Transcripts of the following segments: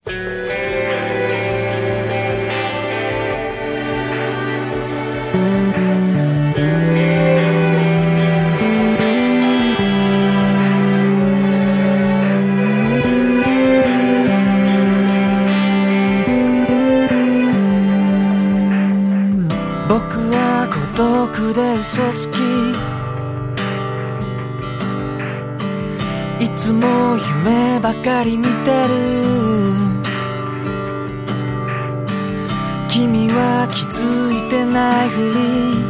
僕は孤独で嘘つき、いつも夢ばかり見てる。君は気づいてないふり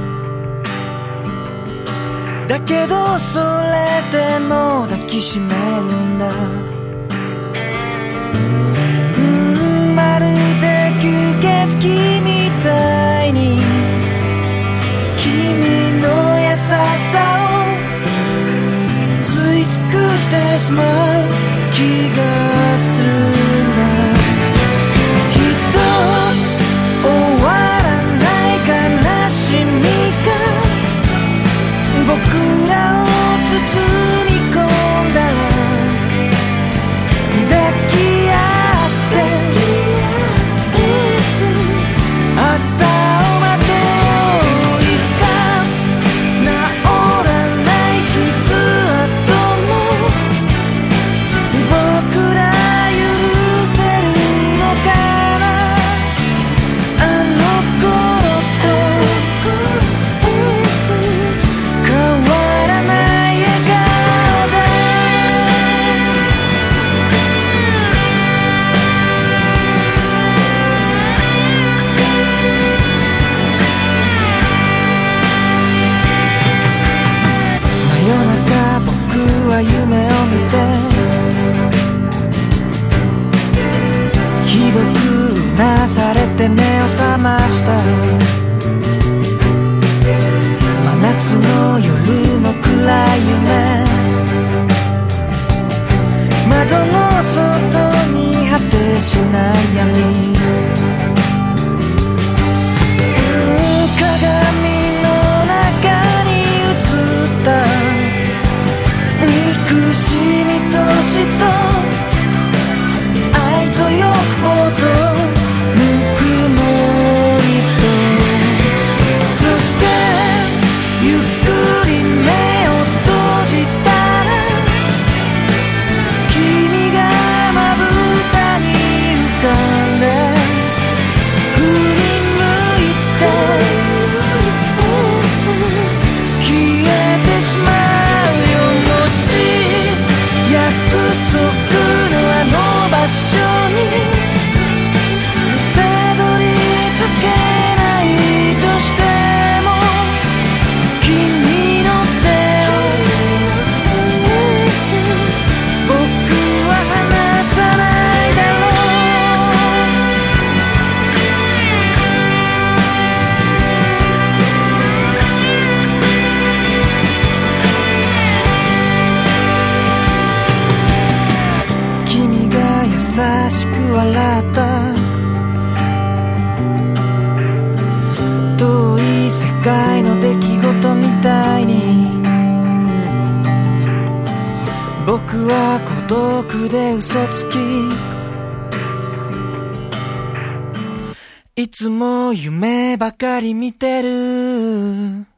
だけど、それでも抱きしめるんだ。まるで吸血鬼みたいに君の優しさを吸い尽くしてしまう気がするんだ。一つ終わらない悲しみが僕らを包み込んだら、抱き合って朝を待とう。いつか治らない傷跡も僕ら許せるのかな。あの頃と変わらない笑顔だ。真夜中僕は夢を見て、ひどくうなされて目を覚ました。真夏の夜の暗い夢、窓の外に果てしない闇、鏡の中に映った憎しみと死と愛と欲望とぬくもりと、そしてゆっくり目を閉じたら、君がまぶたに浮かんで振り向いて消えてしまうよ。もし約束のあの場所にたどり着けないとしても、君の手を僕は離さないだろう。君が優しく笑った遠い世界の出来事みたいに、僕は孤独で嘘つき、いつも夢ばかり見てる。